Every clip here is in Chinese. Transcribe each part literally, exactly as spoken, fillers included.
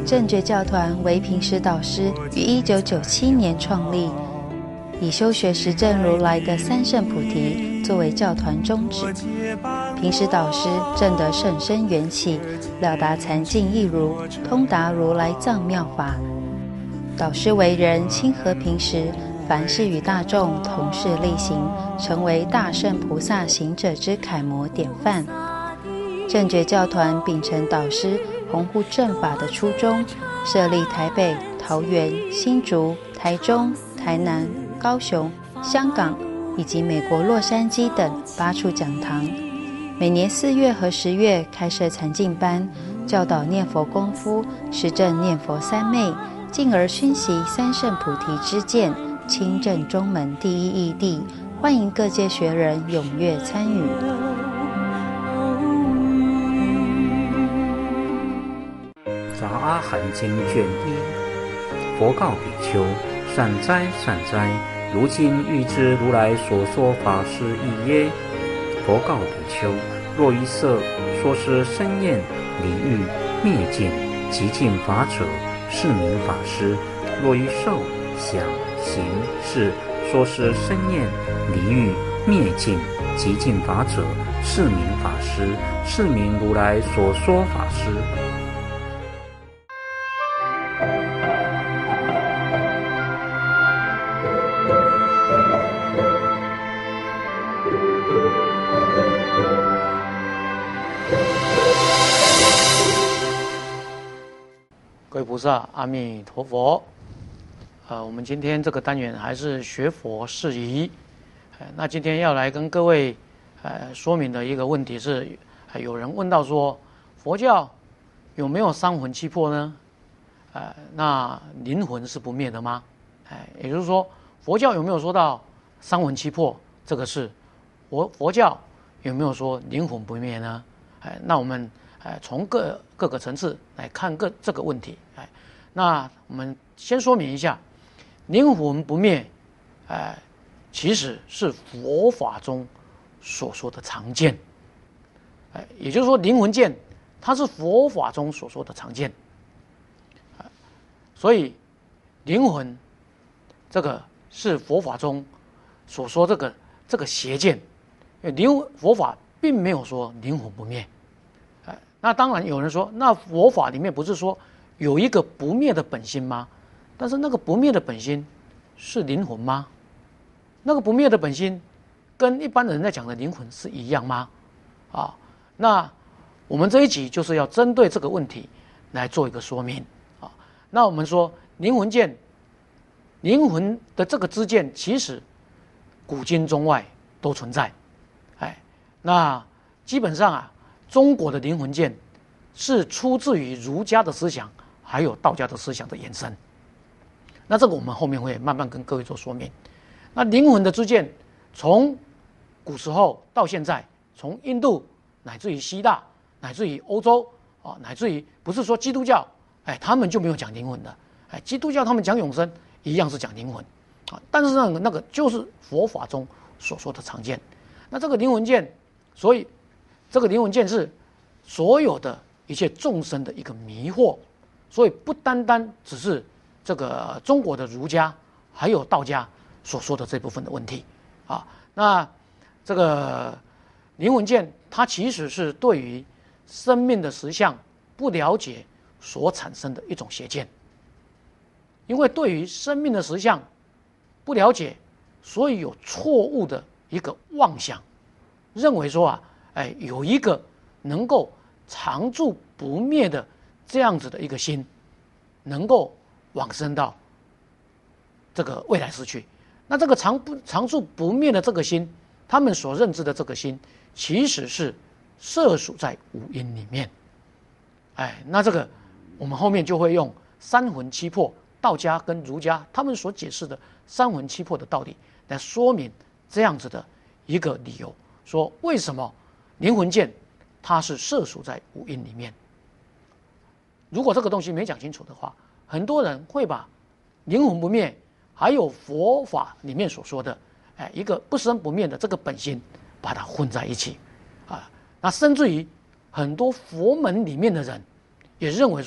正觉教团为平时导师于一九九七年创立，以修学实证如来的三圣菩提作为教团宗旨。平时导师证得甚深缘起，了达禅境义如，通达如来藏妙法。导师为人亲和平时，凡事与大众同事力行，成为大圣菩萨行者之楷模典范。正觉教团秉承导师弘护正法的初衷，设立台北、桃园、新竹、台中、台南、高雄、香港以及美国洛杉矶等八处讲堂，每年四月和十月开设禅境班，教导念佛功夫，实证念佛三昧，进而熏习三圣菩提之见，亲证中门第一义谛，欢迎各界学人踊跃参与。 杂阿含经卷一，佛告比丘：善哉善哉，如今欲知如来所说法是义耶？佛告比丘：若于色说是生厌离欲灭尽极尽法者，是名法师；若于受想行识说是生厌离欲灭尽极尽法者，是名法师，是名如来所说法师。 各位菩萨，阿弥陀佛。呃，我们今天这个单元还是学佛事宜。呃，那今天要来跟各位呃说明的一个问题是，呃、有人问到说，佛教有没有三魂七魄呢？呃，那灵魂是不灭的吗？哎、呃，也就是说，佛教有没有说到三魂七魄这个事？佛佛教有没有说灵魂不灭呢？哎、呃，那我们呃从各各个层次来看各这个问题。哎，那我们先说明一下，灵魂不灭，呃，其实是佛法中所说的常见。哎，也就是说，灵魂见它是佛法中所说的常见。所以，灵魂这个是佛法中所说这个这个邪见。灵佛法并没有说灵魂不灭。哎，那当然有人说，那佛法里面不是说有一个不灭的本心吗？但是那个不灭的本心是灵魂吗？那个不灭的本心跟一般人在讲的灵魂是一样吗？啊，那我们这一集就是要针对这个问题来做一个说明啊。那我们说灵魂见，灵魂的这个知见，其实古今中外都存在。哎，那基本上啊，中国的灵魂见是出自于儒家的思想，还有道家的思想的延伸。那这个我们后面会慢慢跟各位做说明。那灵魂的知见，从古时候到现在，从印度乃至于希腊，乃至于欧洲啊，乃至于不是说基督教，哎，他们就没有讲灵魂的，哎，基督教他们讲永生，一样是讲灵魂啊。但是那个那个就是佛法中所说的常见。那这个灵魂见，所以这个灵魂见是所有的一切众生的一个迷惑，所以不单单只是这个中国的儒家还有道家所说的这部分的问题啊。那这个灵魂见，它其实是对于生命的实相不了解所产生的一种邪见。因为对于生命的实相不了解，所以有错误的一个妄想，认为说啊，哎，有一个能够常住不灭的这样子的一个心，能够往生到这个未来世去。那这个常不常住不灭的这个心，他们所认知的这个心，其实是摄属在五阴里面。哎，那这个我们后面就会用三魂七魄，道家跟儒家他们所解释的三魂七魄的道理来说明这样子的一个理由，说为什么灵魂见它是摄属在五阴里面。如果这个东西没讲清楚的话，很多人会把灵魂不灭还有佛法里面所说的哎一个不生不灭的这个本心把它混在一起啊。那甚至于很多佛门里面的人也认为说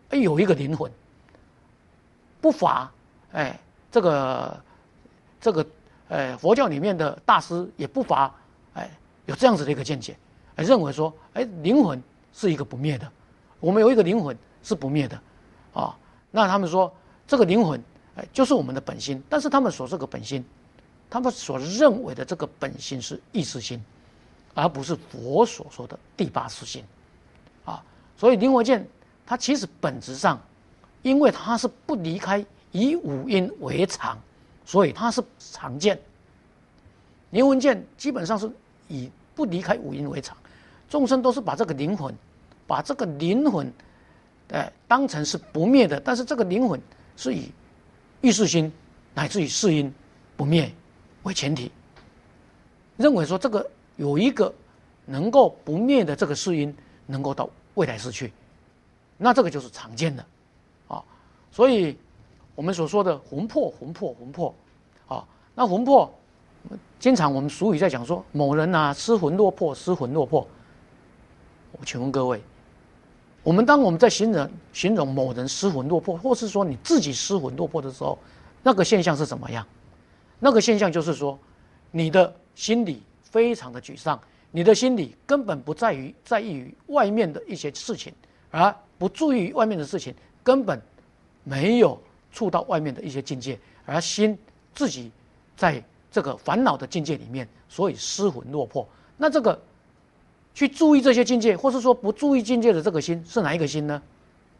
有一个灵魂，不乏哎这个这个呃佛教里面的大师也不乏哎有这样子的一个见解，哎认为说哎灵魂是一个不灭的，我们有一个灵魂是不灭的啊。那他们说这个灵魂哎就是我们的本心，但是他们所这个本心，他们所认为的这个本心是意识心，而不是佛所说的第八识心啊。所以灵活见它其实本质上，因为它是不离开以五阴为常，所以它是常见。灵魂见基本上是以不离开五阴为常，众生都是把这个灵魂，把这个灵魂，哎，当成是不灭的，但是这个灵魂是以意识心乃至于世因不灭为前提，认为说这个有一个能够不灭的这个世因能够到未来世去，那这个就是常见的啊。所以我们所说的魂魄魂魄魂魄啊，那魂魄经常我们俗语在讲说某人啊失魂落魄失魂落魄。我请问各位，我们当我们在形容形容某人失魂落魄，或是说你自己失魂落魄的时候，那个现象是怎么样？那个现象就是说，你的心里非常的沮丧，你的心里根本不在于在意于外面的一些事情，而不注意外面的事情，根本没有触到外面的一些境界，而心自己在这个烦恼的境界里面，所以失魂落魄。那这个去注意这些境界，或是说不注意境界的这个心是哪一个心呢？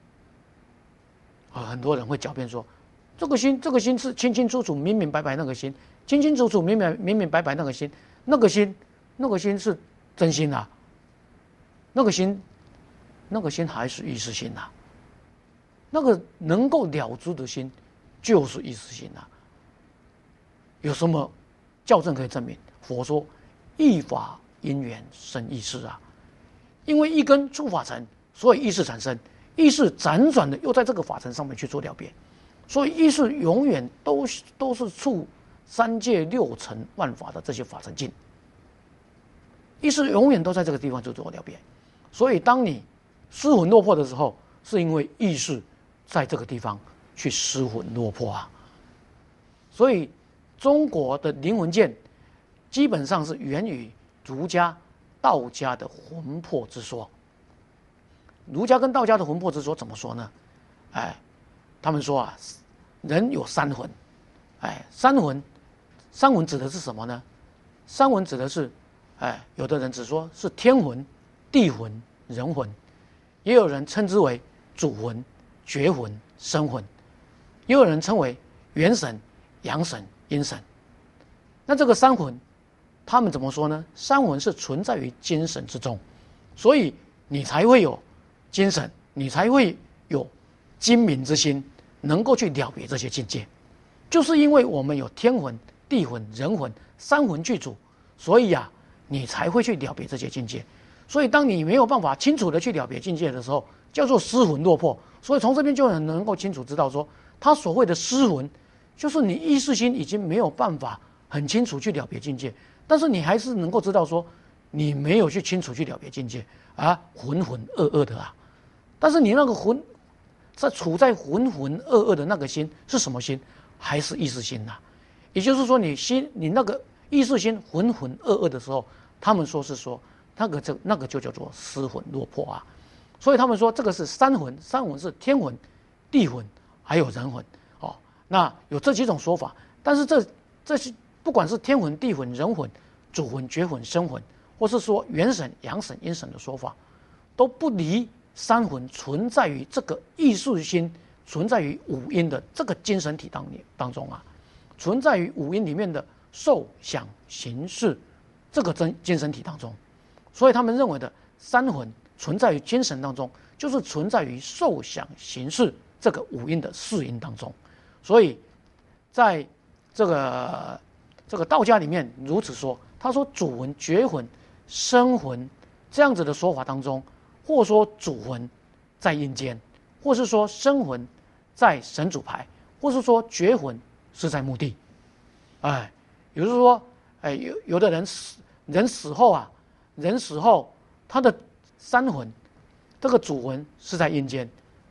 啊，很多人会狡辩说，这个心，这个心是清清楚楚、明明白白那个心，清清楚楚、明明明明白白那个心，那个心，那个心是真心啊，那个心，那个心还是意识心啊，那个能够了知的心就是意识心啊。有什么校正可以证明？佛说，一法因缘生意识啊，因为一根触法尘，所以意识产生，意识辗转的又在这个法尘上面去做了别，所以意识永远都是都是触三界六尘万法的这些法尘境，意识永远都在这个地方就做了别。所以当你失魂落魄的时候，是因为意识在这个地方去失魂落魄啊。所以中国的灵魂见基本上是源于儒家、道家的魂魄之说。儒家跟道家的魂魄之说怎么说呢？哎，他们说啊，人有三魂，哎，三魂，三魂指的是什么呢？三魂指的是，哎，有的人只说是天魂、地魂、人魂，也有人称之为主魂、觉魂、生魂，也有人称为元神、阳神、阴神。那这个三魂，他们怎么说呢？三魂是存在于精神之中，所以你才会有精神，你才会有精明之心，能够去了别这些境界。就是因为我们有天魂、地魂、人魂三魂具足，所以啊，你才会去了别这些境界。所以当你没有办法清楚的去了别境界的时候，叫做失魂落魄。所以从这边就很能够清楚知道说，他所谓的失魂，就是你意识心已经没有办法很清楚去了别境界，但是你还是能够知道说，你没有去清楚去了别境界，啊，浑浑噩噩的啊。但是你那个浑，在处在浑浑噩噩的那个心是什么心？还是意识心呐、啊？也就是说，你心，你那个意识心浑浑噩噩的时候，他们说是说那个就那个就叫做失魂落魄啊。所以他们说这个是三魂，三魂是天魂、地魂还有人魂哦。那有这几种说法，但是这这是不管是天魂、地魂、人魂、主魂、觉魂、生魂，或是说元神、阳神、阴神的说法，都不离三魂存在于这个意识心，存在于五阴的这个精神体当当中啊，存在于五阴里面的受想行识这个真精神体当中。所以他们认为的三魂存在于精神当中，就是存在于受想行识这个五阴的四阴当中。所以在这个这个道家里面如此说，他说主魂、觉魂、生魂这样子的说法当中，或说主魂在阴间，或是说生魂在神主牌，或是说觉魂是在墓地。哎，也就是说，哎，有有的人死人死后啊，人死后他的三魂，这个主魂是在阴间，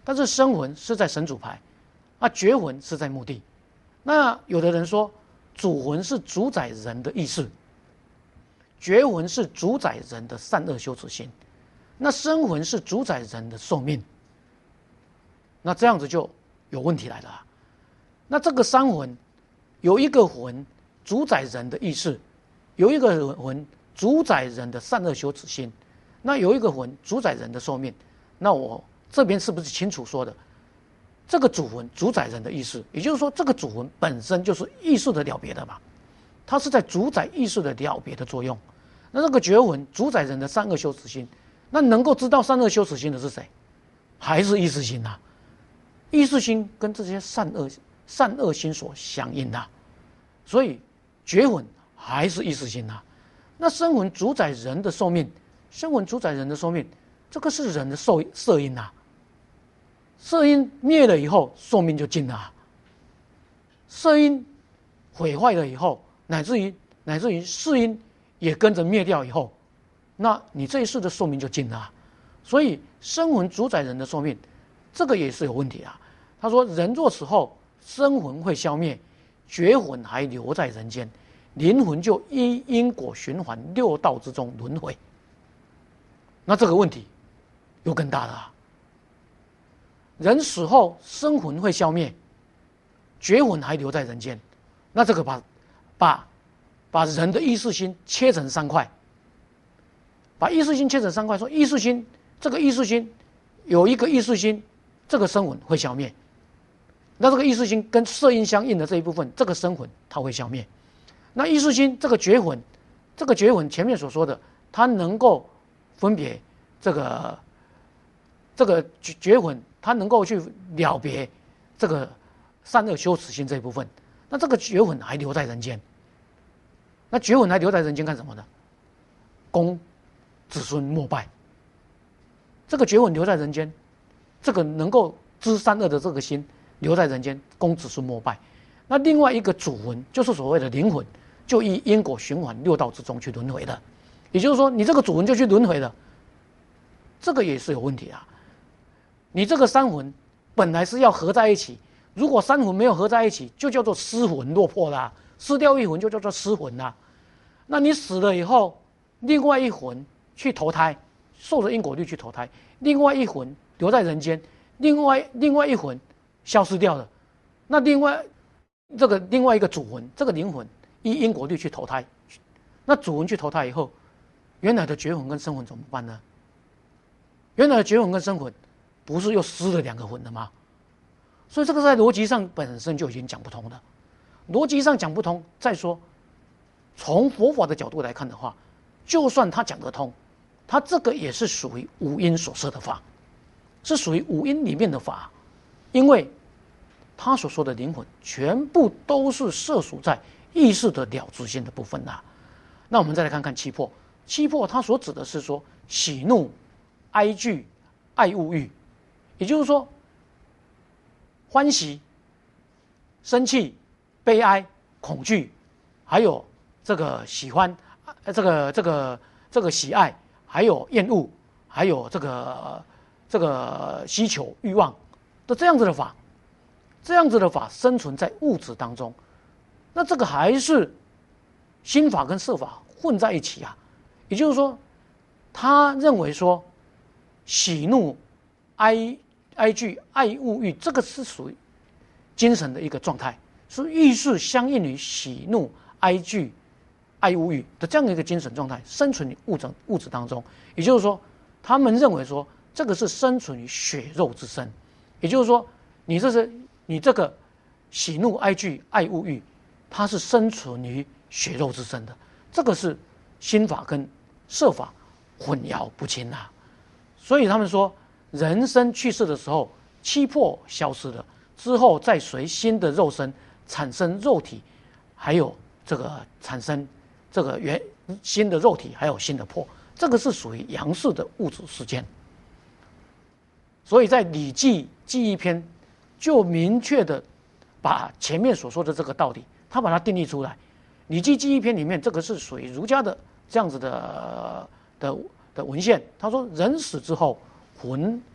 但是生魂是在神主牌，啊，觉魂是在墓地。那有的人说，主魂是主宰人的意识，觉魂是主宰人的善恶羞耻心，那生魂是主宰人的寿命。那这样子就有问题来了。那这个三魂，有一个魂主宰人的意识，有一个魂主宰人的善恶羞耻心，那有一个魂主宰人的寿命。那我这边是不是清楚说的？这个主魂主宰人的意识，也就是说，这个主魂本身就是意识的了别的嘛，它是在主宰意识的了别的作用。那这个觉魂主宰人的善恶羞耻心，那能够知道善恶羞耻心的是谁？还是意识心呐、啊？意识心跟这些善恶善恶心所相应呐、啊，所以觉魂还是意识心呐、啊。那生魂主宰人的寿命，生魂主宰人的寿命，这个是人的寿色因呐、啊。色因灭了以后，寿命就尽了、啊。色因毁坏了以后，乃至于乃至于世因也跟着灭掉以后，那你这一世的寿命就尽了、啊。所以生魂主宰人的寿命，这个也是有问题啊。他说，人若死后，生魂会消灭，觉魂还留在人间，灵魂就依因果循环六道之中轮回。那这个问题又更大了、啊。人死后，生魂会消灭，觉魂还留在人间。那这个把把把人的意识心切成三块，把意识心切成三块，说意识心这个意识心有一个意识心，这个生魂会消灭。那这个意识心跟色因相应的这一部分，这个生魂它会消灭。那意识心这个觉魂，这个觉魂前面所说的，它能够分别这个这个觉魂。他能够去了别这个善恶羞耻心这一部分，那这个觉魂还留在人间。那觉魂还留在人间干什么呢？供子孙膜拜。这个觉魂留在人间，这个能够知善恶的这个心留在人间，供子孙膜拜。那另外一个主魂，就是所谓的灵魂，就依因果循环六道之中去轮回的。也就是说，你这个主魂就去轮回了，这个也是有问题啊。你这个三魂本来是要合在一起，如果三魂没有合在一起，就叫做失魂落魄啦，失掉一魂就叫做失魂啦。那你死了以后，另外一魂去投胎，受着因果律去投胎，另外一魂留在人间，另外另外一魂消失掉了，那另外这个另外一个主魂，这个灵魂依因果律去投胎，那主魂去投胎以后，原来的觉魂跟生魂怎么办呢？原来的觉魂跟生魂不是又失了两个魂了吗？所以这个在逻辑上本身就已经讲不通了。逻辑上讲不通，再说从佛法的角度来看的话，就算他讲得通，他这个也是属于五阴所设的法，是属于五阴里面的法，因为他所说的灵魂全部都是涉属在意识的了知性的部分啊。那我们再来看看七魄，七魄它所指的是说喜怒哀惧爱恶欲，也就是说欢喜、生气、悲哀、恐惧，还有这个喜欢、这个这个这个喜爱，还有厌恶，还有这个这个希求欲望的这样子的法，这样子的法生存在物质当中，那这个还是心法跟色法混在一起啊。也就是说，他认为说喜怒哀哀惧爱恶欲，这个是属于精神的一个状态，是意识相应于喜怒哀惧爱恶欲的这样一个精神状态，生存于物质物质当中。也就是说，他们认为说这个是生存于血肉之身，也就是说，你这是你这个喜怒哀惧爱恶欲，它是生存于血肉之身的，这个是心法跟色法混淆不清啊。所以他们说，人生去世的时候，七魄消失了之后，再随新的肉身产生肉体，还有这个产生这个原新的肉体，还有新的魄，这个是属于阳世的物质世间。所以在《礼记记忆篇》就明确的把前面所说的这个道理，他把它定义出来。《礼记记忆篇》里面，这个是属于儒家的这样子的的的文献。他说，人死之后，魂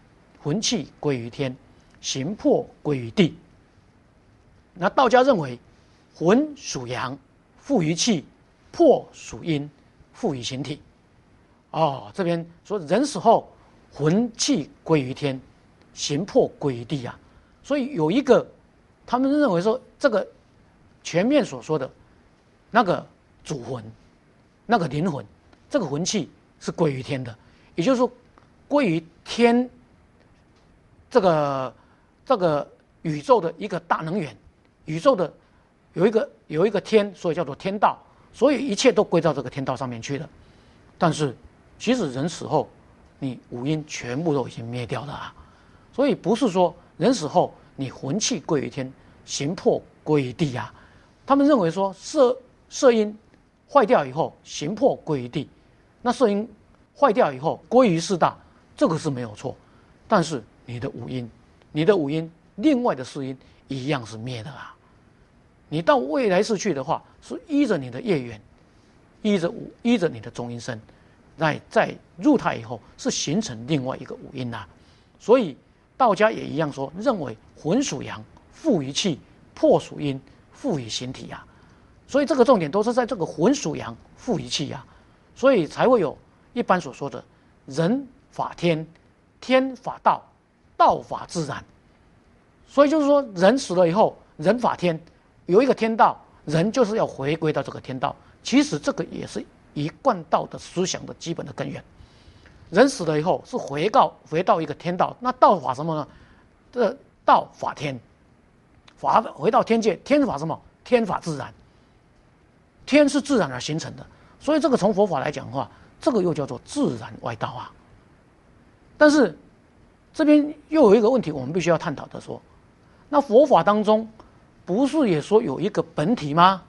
魂气归于天，形魄归于地。那道家认为，魂属阳，附于气；魄属阴，附于形体。哦，这边说人死后，魂气归于天，形魄归于地啊。所以有一个，他们认为说，这个前面所说的那个主魂，那个灵魂，这个魂气是归于天的，也就是说，归于天这个这个宇宙的一个大能源，宇宙的有一个有一个天，所以叫做天道，所以一切都归到这个天道上面去了。但是，即使人死后，你五阴全部都已经灭掉了啊，所以不是说人死后你魂气归于天，形魄归于地啊。他们认为说色色阴坏掉以后，形魄归于地，那色阴坏掉以后归于四大，这个是没有错。但是你的五阴，你的五阴另外的四阴一样是灭的啊。你到未来世去的话，是依着你的业缘，依着五依着你的中阴身，在在入胎以后是形成另外一个五阴呐、啊。所以道家也一样说，认为魂属阳，附于气；魄属阴，附于形体啊。所以这个重点都是在这个魂属阳，附于气啊，所以才会有一般所说的人法天，天法道，道法自然。所以就是说，人死了以后，人法天，有一个天道，人就是要回归到这个天道。其实这个也是一贯道的思想的基本的根源。人死了以后是回到回到一个天道，那道法什么呢？这道法天，法回到天界，天法什么？天法自然，天是自然而形成的，所以这个从佛法来讲的话，这个又叫做自然外道啊。但是这边又有一个问题，我们必须要探讨的说，那佛法当中不是也说有一个本体吗？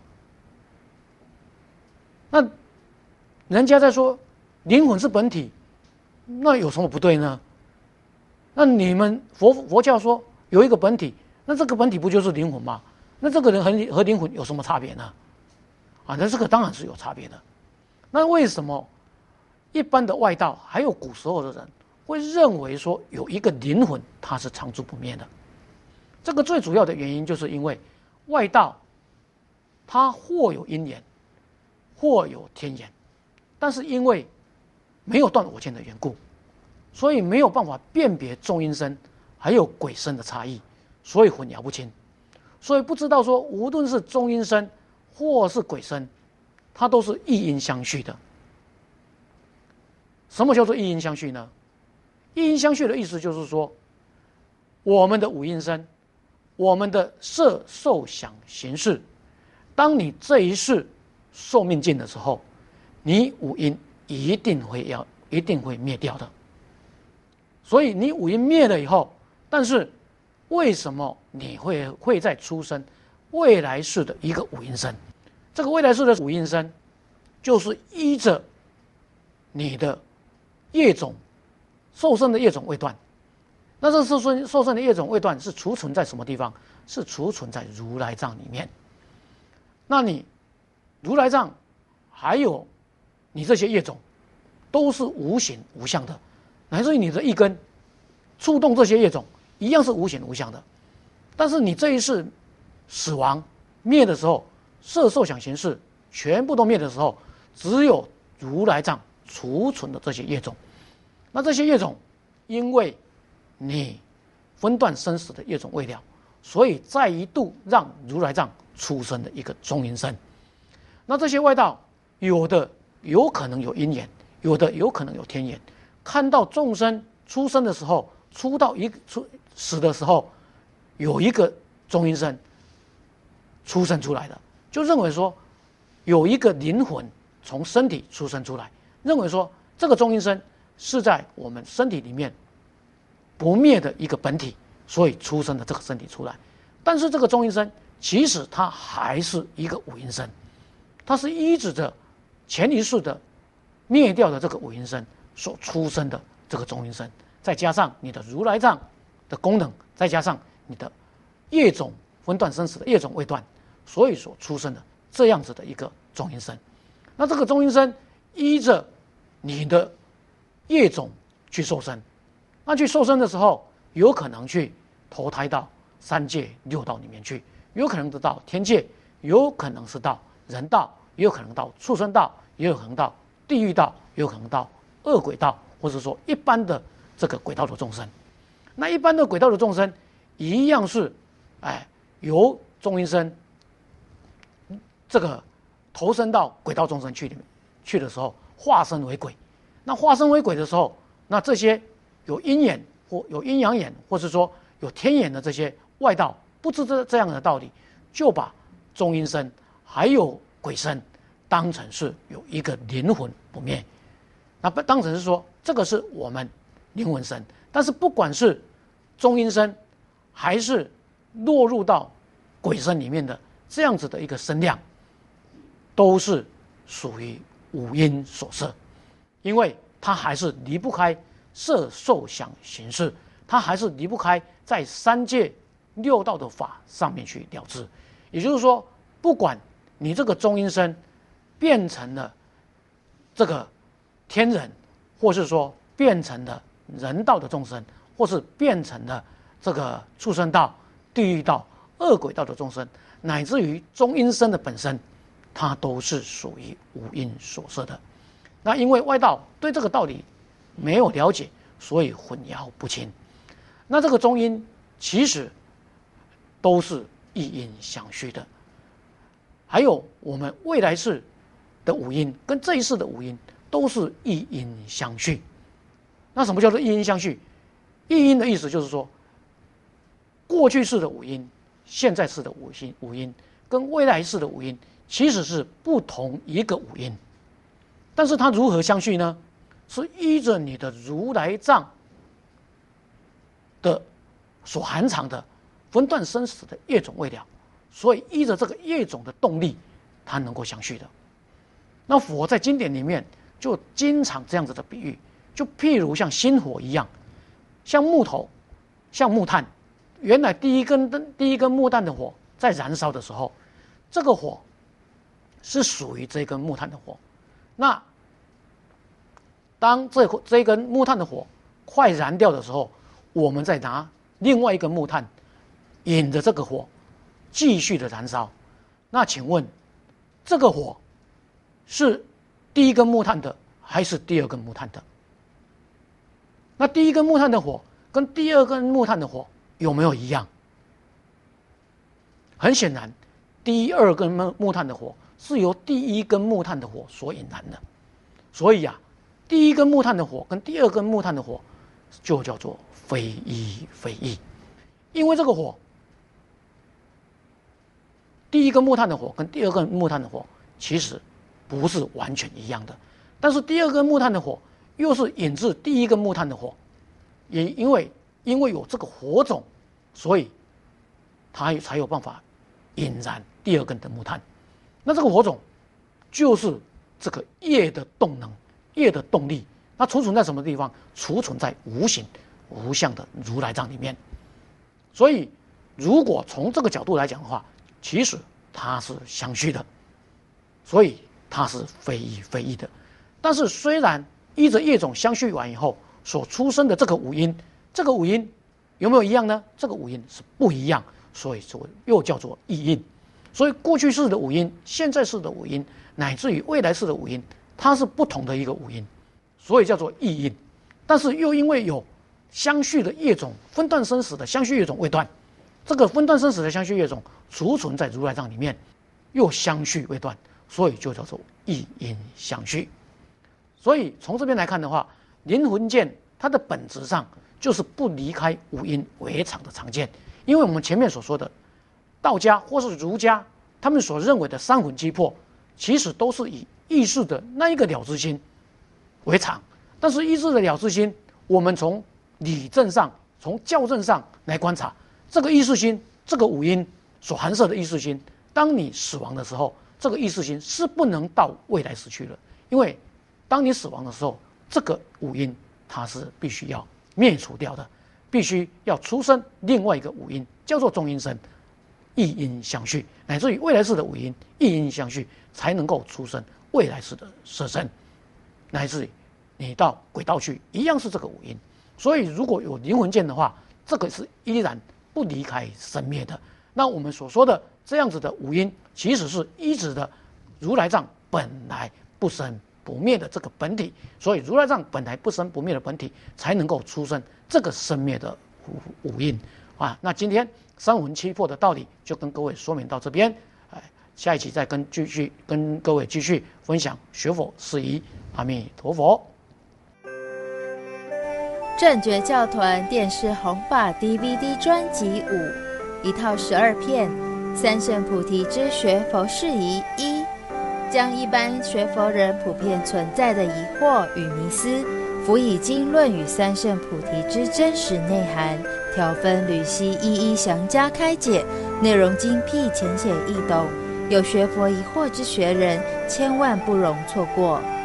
那人家在说灵魂是本体，那有什么不对呢？那你们佛佛教说有一个本体，那这个本体不就是灵魂吗？那这个人和和灵魂有什么差别呢？啊，那这个当然是有差别的。那为什么一般的外道还有古时候的人会认为说有一个灵魂它是常住不灭的？这个最主要的原因就是因为外道它或有因缘，或有天缘，但是因为没有断我见的缘故，所以没有办法辨别中阴身还有鬼身的差异，所以混淆不清，所以不知道说无论是中阴身或是鬼身，它都是一阴相续的。什么叫做一阴相续呢？一阴相续的意思就是说，我们的五阴身，我们的色受想行识，当你这一世寿命尽的时候，你五阴一定会要一定会灭掉的。所以你五阴灭了以后，但是为什么你会会再出生未来世的一个五阴身？这个未来世的五阴身，就是依着你的业种受生的业种未断。那这受生受生的业种未断是储存在什么地方？是储存在如来藏里面。那你如来藏还有你这些业种，都是无形无相的，乃至于你的一根触动这些业种，一样是无形无相的。但是你这一世死亡灭的时候，色受想行识全部都灭的时候，只有如来藏储存的这些业种。那这些业种，因为你分断生死的业种未了，所以再一度让如来藏出生的一个中阴身。那这些外道，有的有可能有因缘，有的有可能有天缘，看到众生出生的时候，出到一个出死的时候，有一个中阴身出生出来的，就认为说有一个灵魂从身体出生出来，认为说这个中阴身是在我们身体里面不灭的一个本体，所以出生的这个身体出来。但是这个中阴身其实它还是一个五阴身，它是依止着前一世的灭掉的这个五阴身所出生的这个中阴身，再加上你的如来藏的功能，再加上你的业种分断生死的业种未断，所以所出生的这样子的一个中阴身。那这个中阴身依着你的业种去受生， 那去受生的时候，有可能去投胎到三界六道里面去，有可能得到天界，有可能是到人道，也有可能到畜生道，也有可能到地狱道，也有可能到恶鬼道，或者说一般的这个鬼道的众生。那一般的鬼道的众生，一样是，哎，由中阴身这个投身到鬼道众生去里面去的时候，化身为鬼。那化身为鬼的时候，那这些有阴眼或有阴阳眼，或是说有天眼的这些外道，不知这这样的道理，就把中阴身还有鬼身当成是有一个灵魂不灭，那当成是说这个是我们灵魂身。但是不管是中阴身还是落入到鬼身里面的这样子的一个身量，都是属于五阴所摄，因为它还是离不开色受想行识，它还是离不开在三界六道的法上面去了知。也就是说，不管你这个中阴身变成了这个天人，或是说变成了人道的众生，或是变成了这个畜生道、地狱道、恶鬼道的众生，乃至于中阴身的本身，它都是属于五阴所摄的。那因为外道对这个道理没有了解，所以混淆不清。那这个中阴其实都是一阴相续的，还有我们未来世的五阴跟这一世的五阴都是一阴相续。那什么叫做一阴相续？一阴的意思就是说，过去世的五阴、现在世的五阴、五阴跟未来世的五阴其实是不同一个五阴，但是它如何相续呢？是依着你的如来藏的所含藏的分段生死的业种未了，所以依着这个业种的动力，它能够相续的。那佛在经典里面就经常这样子的比喻，就譬如像心火一样，像木头，像木炭。原来第一根灯、第一根木炭的火在燃烧的时候，这个火是属于这根木炭的火。那当这这一根木炭的火快燃掉的时候，我们再拿另外一根木炭，引着这个火继续的燃烧。那请问，这个火是第一根木炭的还是第二根木炭的？那第一根木炭的火跟第二根木炭的火有没有一样？很显然，第二根木炭的火是由第一根木炭的火所引燃的。所以啊，第一根木炭的火跟第二根木炭的火就叫做非一非异。因为这个火，第一根木炭的火跟第二根木炭的火其实不是完全一样的，但是第二根木炭的火又是引自第一根木炭的火，也因为因为有这个火种，所以它才有办法引燃第二根的木炭。那这个火种就是这个业的动能、业的动力，它储存在什么地方？储存在无形无相的如来藏里面。所以如果从这个角度来讲的话，其实它是相续的，所以它是非一非异的。但是虽然依着业种相续完以后所出生的这个五阴，这个五阴有没有一样呢？这个五阴是不一样，所以就又叫做异阴。所以过去世的五阴、现在世的五阴，乃至于未来世的五阴，它是不同的一个五阴，所以叫做异阴。但是又因为有相续的业种、分段生死的相续业种未断，这个分段生死的相续业种储存在如来藏里面，又相续未断，所以就叫做异阴相续。所以从这边来看的话，灵魂见它的本质上就是不离开五阴为常的常见。因为我们前面所说的道家或是儒家，他们所认为的三魂七魄，其实都是以意识的那一个了知心为常。但是意识的了知心，我们从理证上、从教证上来观察，这个意识心，这个五阴所含摄的意识心，当你死亡的时候，这个意识心是不能到未来死去了。因为当你死亡的时候，这个五阴它是必须要灭除掉的，必须要出生另外一个五阴，叫做中阴身，异阴相续，乃至于未来世的五阴异阴相续，才能够出生未来世的色身，乃至于你到鬼道去，一样是这个五阴。 所以如果有灵魂见的话，这个是依然不离开生灭的。那我们所说的这样子的五阴，其实是依止的如来藏本来不生不灭的这个本体，所以如来藏本来不生不灭的本体，才能够出生这个生灭的五五阴啊。那今天三魂七魄的道理就跟各位说明到这边，哎，下一期再跟继续跟各位继续分享学佛事宜。阿弥陀佛。 正觉教团电视弘法 D V D 专辑五，一套十二片，三圣菩提之学佛事宜一，将一般学佛人普遍存在的疑惑与迷思，辅以经论与三圣菩提之真实内涵，条分缕析，一一详加开解，内容精辟浅显易懂，有学佛疑惑之学人千万不容错过。